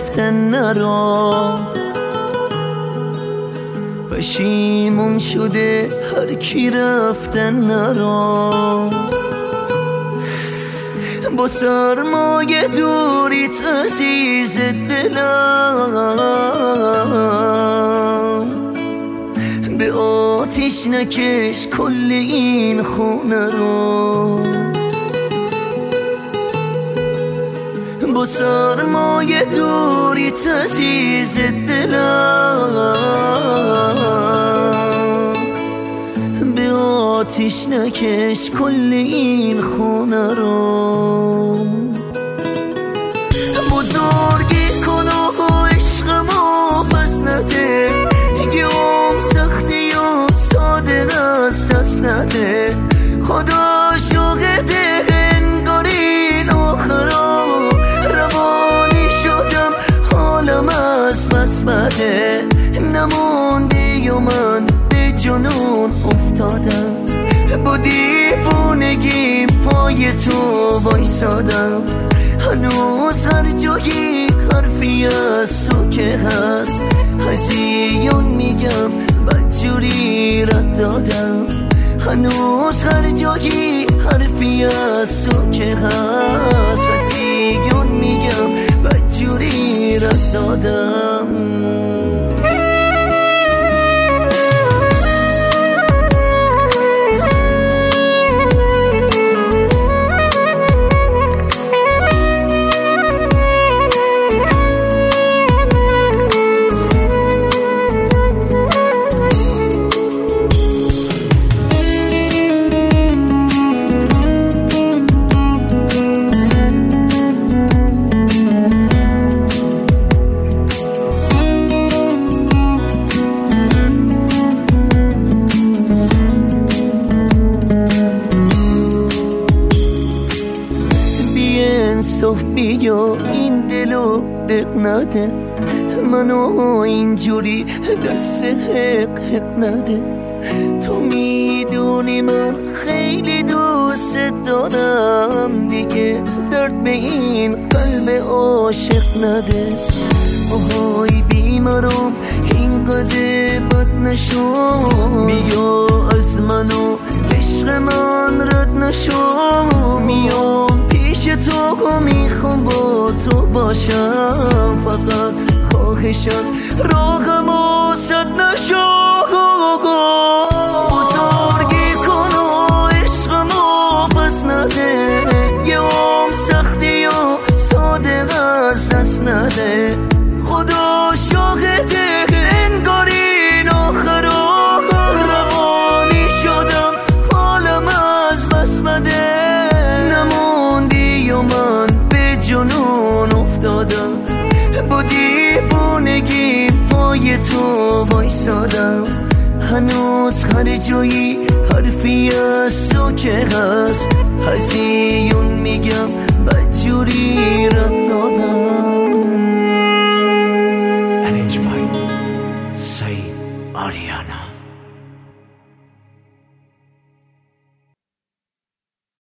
رفتن نرو، پشیمون شده هر کی رفتن نرو. با سرمایه دوریت عزیز دلم، به آتیش نکش کل این خونه رو. با سرمایه دوریت عزیز دلم، به آتیش نکش کل این خونه رو. بزرگی کن و عشقمو پس نده، گیوم سختی و صادق از دست نده. خدا شاهده انگار این آخرا، روانی شدم حالم از بس بده. نموندی و من به جنون افتادم، با دیوونگی پای تو وایسادم. هنوز هر جایی حرفی از تو که هست، هزیون میگم بدجوری رد دادم. هنوز هر جایی حرفی از تو که هست، هزیون میگم بدجوری رد دادم. انصاف بیا این دلو دق نده، منو اینجوری دست حق نده. تو میدونی من خیلی دوست دارم، دیگه درد به این قلب عاشق نده. آهای بیمارم اینقدر بد نشو، بیا از منو عشق من رد نشو. میام پیش تو و میخوام با تو باشم، فقط خواهشم راهمو سد نشو. بزرگی کن و عشقمو پس نده، یه عمر سختی و صادق از دست نده. خدا شاهده انگار این آخرا، روانی شدم حالم از بس بده. نموندی و من به جنون افتادم، با دیوونگی پای تو وایسادم. هنوز هر جایی حرفی از تو که هست، هزیون میگم بدجوری رد دادم.